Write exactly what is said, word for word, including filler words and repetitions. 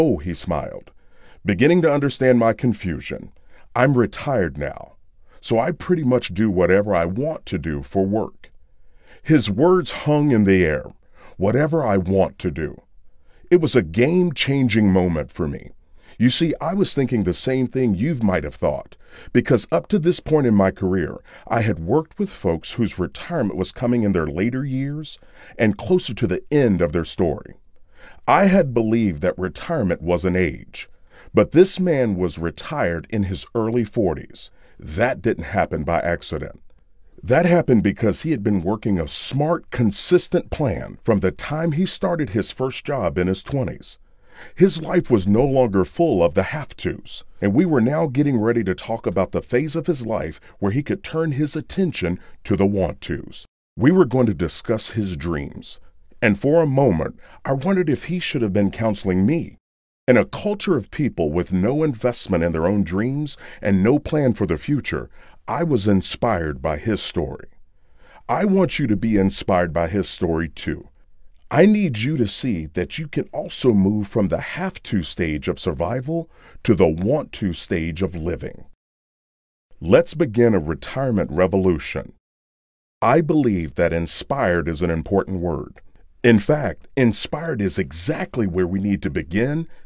Oh, he smiled, beginning to understand my confusion. I'm retired now, so I pretty much do whatever I want to do for work. His words hung in the air, whatever I want to do. It was a game-changing moment for me. You see, I was thinking the same thing you might have thought, because up to this point in my career, I had worked with folks whose retirement was coming in their later years and closer to the end of their story. I had believed that retirement was an age, but this man was retired in his early forties. That didn't happen by accident. That happened because he had been working a smart, consistent plan from the time he started his first job in his twenties. His life was no longer full of the have-tos, and we were now getting ready to talk about the phase of his life where he could turn his attention to the want-tos. We were going to discuss his dreams, and for a moment, I wondered if he should have been counseling me. In a culture of people with no investment in their own dreams and no plan for the future, I was inspired by his story. I want you to be inspired by his story too. I need you to see that you can also move from the have-to stage of survival to the want-to stage of living. Let's begin a retirement revolution. I believe that inspired is an important word. In fact, inspired is exactly where we need to begin